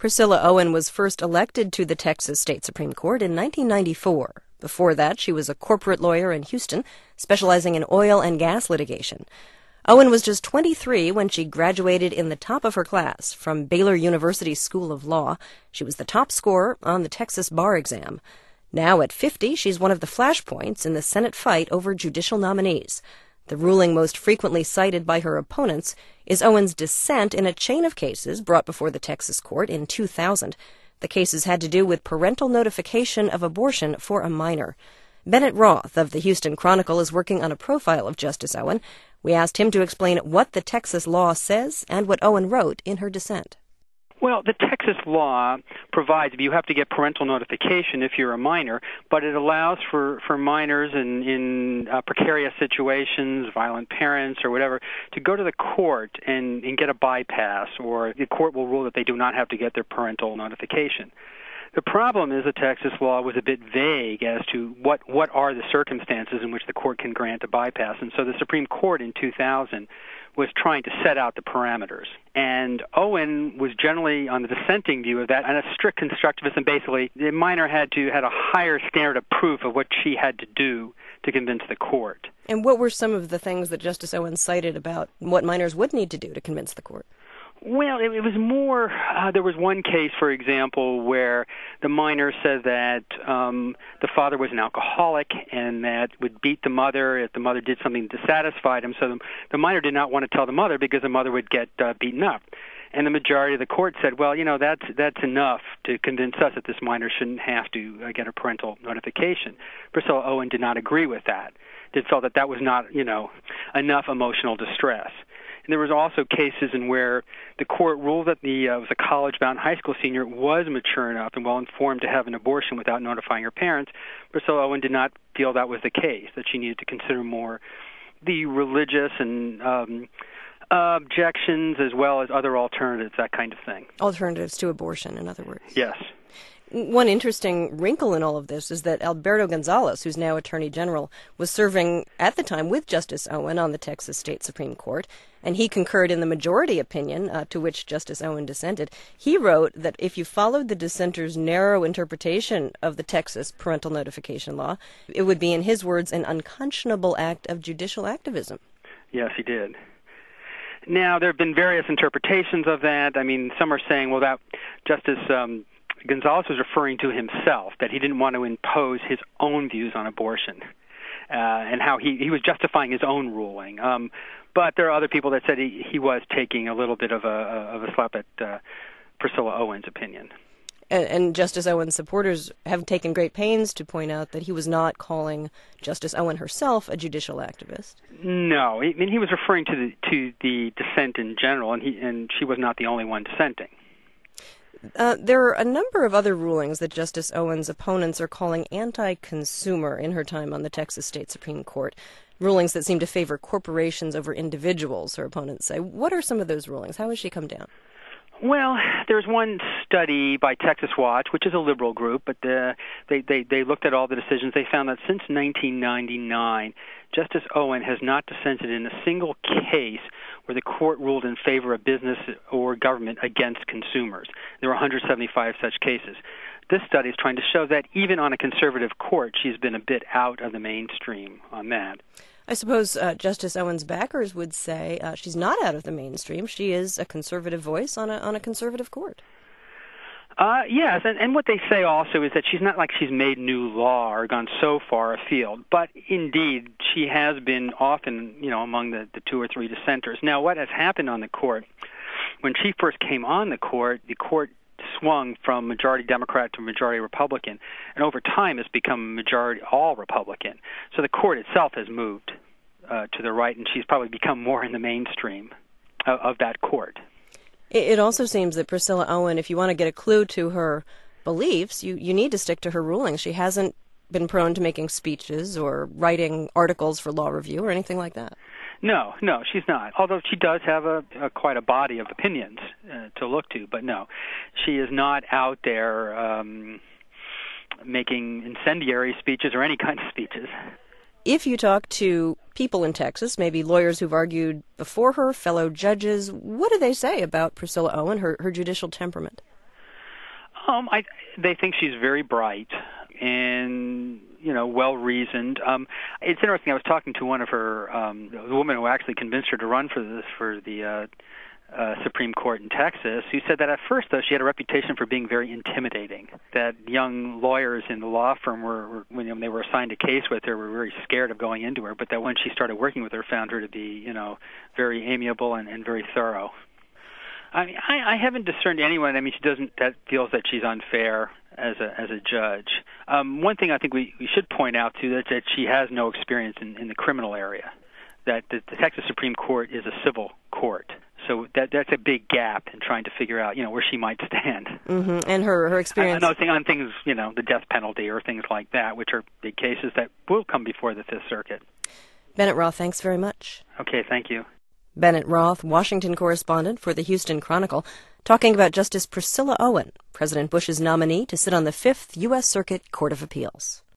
Priscilla Owen was first elected to the Texas State Supreme Court in 1994. Before that, she was a corporate lawyer in Houston, specializing in oil and gas litigation. Owen was just 23 when she graduated in the top of her class from Baylor University School of Law. She was the top scorer on the Texas bar exam. Now at 50, she's one of the flashpoints in the Senate fight over judicial nominees. The ruling most frequently cited by her opponents is Owen's dissent in a chain of cases brought before the Texas court in 2000. The cases had to do with parental notification of abortion for a minor. Bennett Roth of the Houston Chronicle is working on a profile of Justice Owen. We asked him to explain what the Texas law says and what Owen wrote in her dissent. Well, the Texas law provides you have to get parental notification if you're a minor, but it allows for minors in precarious situations, violent parents or whatever, to go to the court and get a bypass, or the court will rule that they do not have to get their parental notification. The problem is the Texas law was a bit vague as to what are the circumstances in which the court can grant a bypass, and so the Supreme Court in 2000 was trying to set out the parameters. And Owen was generally on the dissenting view of that, and a strict constructivist, and basically the minor had a higher standard of proof of what she had to do to convince the court. And what were some of the things that Justice Owen cited about what minors would need to do to convince the court? Well, it was more, there was one case, for example, where the minor said that the father was an alcoholic and that would beat the mother if the mother did something dissatisfied him. So the minor did not want to tell the mother because the mother would get beaten up. And the majority of the court said, well, that's enough to convince us that this minor shouldn't have to get a parental notification. Priscilla Owen did not agree with that. They felt that was not, enough emotional distress. And there was also cases in where the court ruled that was a college-bound high school senior was mature enough and well-informed to have an abortion without notifying her parents. Priscilla Owen did not feel that was the case, that she needed to consider more the religious and objections as well as other alternatives, that kind of thing. Alternatives to abortion, in other words. Yes. One interesting wrinkle in all of this is that Alberto Gonzales, who's now Attorney General, was serving at the time with Justice Owen on the Texas State Supreme Court, and he concurred in the majority opinion to which Justice Owen dissented. He wrote that if you followed the dissenter's narrow interpretation of the Texas parental notification law, it would be, in his words, an unconscionable act of judicial activism. Yes, he did. Now, there have been various interpretations of that. I mean, some are saying, well, that Justice Gonzales was referring to himself, that he didn't want to impose his own views on abortion, and how he was justifying his own ruling. But there are other people that said he was taking a little bit of a slap at Priscilla Owen's opinion. And Justice Owen's supporters have taken great pains to point out that he was not calling Justice Owen herself a judicial activist. No, I mean, he was referring to the dissent in general, and she was not the only one dissenting. There are a number of other rulings that Justice Owen's opponents are calling anti-consumer in her time on the Texas State Supreme Court, rulings that seem to favor corporations over individuals, her opponents say. What are some of those rulings? How has she come down? Well, there's one study by Texas Watch, which is a liberal group, but they looked at all the decisions. They found that since 1999, Justice Owen has not dissented in a single case where the court ruled in favor of business or government against consumers. There were 175 such cases. This study is trying to show that even on a conservative court, she's been a bit out of the mainstream on that. I suppose Justice Owen's backers would say she's not out of the mainstream. She is a conservative voice on a conservative court. Yes, and what they say also is that she's not like she's made new law or gone so far afield, but indeed she has been often, among the two or three dissenters. Now, what has happened on the court, when she first came on the court swung from majority Democrat to majority Republican, and over time has become majority all Republican. So the court itself has moved to the right, and she's probably become more in the mainstream of that court. It also seems that Priscilla Owen, if you want to get a clue to her beliefs, you need to stick to her rulings. She hasn't been prone to making speeches or writing articles for law review or anything like that. No, she's not. Although she does have quite a body of opinions to look to, but no, she is not out there making incendiary speeches or any kind of speeches. If you talk to people in Texas, maybe lawyers who've argued before her, fellow judges, what do they say about Priscilla Owen, her judicial temperament? They think she's very bright and well-reasoned. It's interesting. I was talking to one of her, the woman who actually convinced her to run for the Supreme Court in Texas, who said that at first, though, she had a reputation for being very intimidating. That young lawyers in the law firm when they were assigned a case with her, were very scared of going into her. But that when she started working with her, found her to be, very amiable and very thorough. I haven't discerned anyone. That feels that she's unfair as a judge. One thing I think we should point out too that she has no experience in the criminal area. That the Texas Supreme Court is a civil court, so that's a big gap in trying to figure out where she might stand. Mm-hmm. And her experience. Another thing on things the death penalty or things like that, which are big cases that will come before the Fifth Circuit. Bennett Roth, thanks very much. Okay, thank you. Bennett Roth, Washington correspondent for the Houston Chronicle, talking about Justice Priscilla Owen, President Bush's nominee to sit on the Fifth U.S. Circuit Court of Appeals.